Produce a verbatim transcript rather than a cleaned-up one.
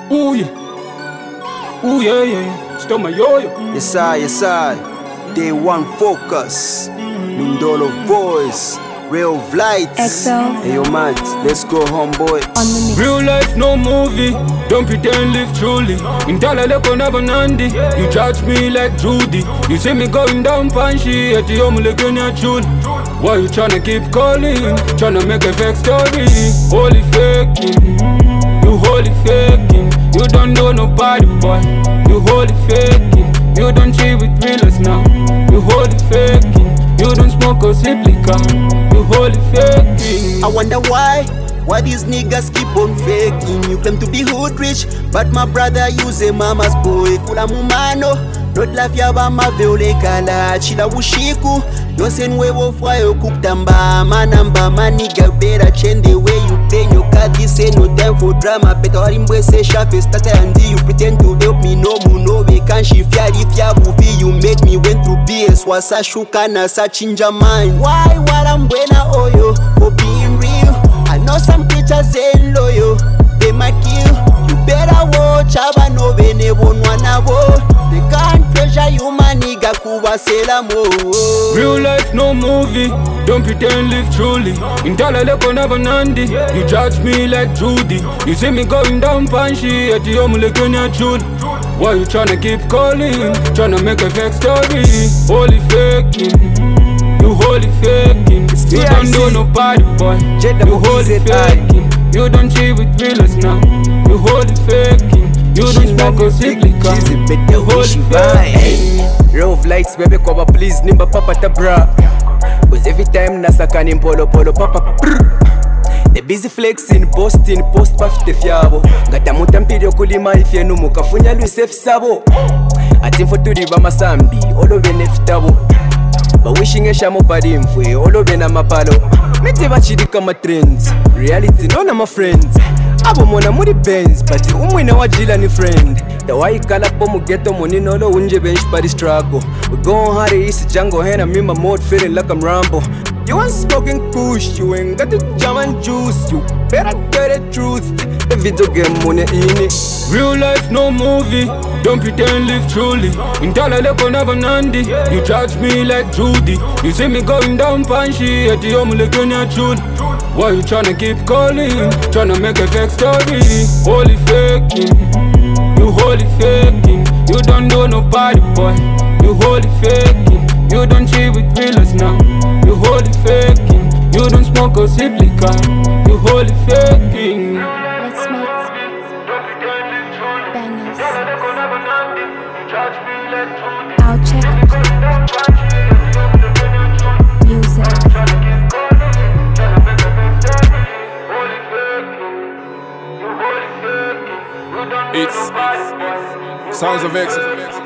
Ooh yeah, ooh yeah, yeah. Still my yo-yo. Yes I, yes I. Day one focus. Mindolo voice. Real Vlight. X O. Hey yo man, let's go homeboy. On the mix. Real life, no movie. Don't pretend, live truly. In Talaleko never Nandi. You judge me like Judy. You see me going down Panshi at the Omulegenia Chul. Why you tryna keep calling? Tryna make a fake story. Holy faking. You holy faking. You don't know nobody, boy. You holy faking. You don't cheat with realers now. You holy faking. You don't smoke or sip liquor. You holy faking. I wonder why, why these niggas keep on faking. You claim to be hood rich, but my brother use a mama's boy. Kula mumano, not laugh yaba ma veole kala. Chila wushiku, no sen wewo fwayo kuktamba. Manamba ma nigga better change the way you play your card. This ain't no time for drama. Better harimwe se shafe starter and you pretend to help me no mu no we can she fear if ya movie you make me went through B S wasa shuka na sa chinja mind. Why walambwena oyo for being real? I know some preachers ain't loyal, they might kill. You better watch aba no bene bonwa nabo. They can't pressure you maniga kuba sela mo. Real life, no movie. Don't pretend, live truly. In Talaleko never Nandi. You judge me like Judy. You see me going down Panshi at the Omulegenia Chul. Why you tryna keep calling? Tryna make a fake story. Holy faking. You holy faking. You don't know nobody, boy. You holy faking. You don't cheat with realers now. You holy faking. You don't smoke or sip liquor. You holy faking. Real Vlights, baby, cover please, nimba papa tabra. Cause every time nasakani polo polo papa brr. They busy flexing, posting, post pafite fyabo. Ngatamuta mpiri okulima ifyenu mukafunya luisef sabo. Atimfo turi bamasambi, olo bene fitabo. Ba wishing eshamo pari mfwe, olo bena mapalo. Mete bachirika ma trends, reality nona ma friends. Abo mona muri Benz, but umwina wajila ni friend. The way kala po mu ghetto money nolo unje bench party struggle. We going hard east jungle hand I'm in my mode feeling like I'm Rambo. You ain't smoking kush, you ain't got the jam and juice. You better tell the truth. The video game money in it. Real life, no movie. Don't pretend, live truly. In Talaleko never Nandi. You judge me like Judy. You see me going down Panshi at the Omulegenia Chul. Why you tryna keep calling? Tryna make a fake story. Holy faking. You holy faking. You don't know nobody, boy. You holy faking. You don't cheat with realers now. You holy faking. You don't smoke or sip liquor. You holy faking. Let's make bangers. I'll check music. It's Sounds of Excellence.